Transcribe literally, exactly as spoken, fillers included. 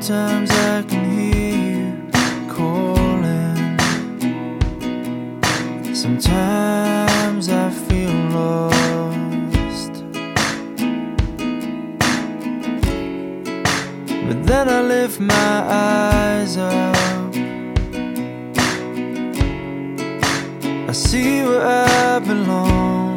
Sometimes I can hear you calling. Sometimes I feel lost, but then I lift my eyes up, I see where I belong.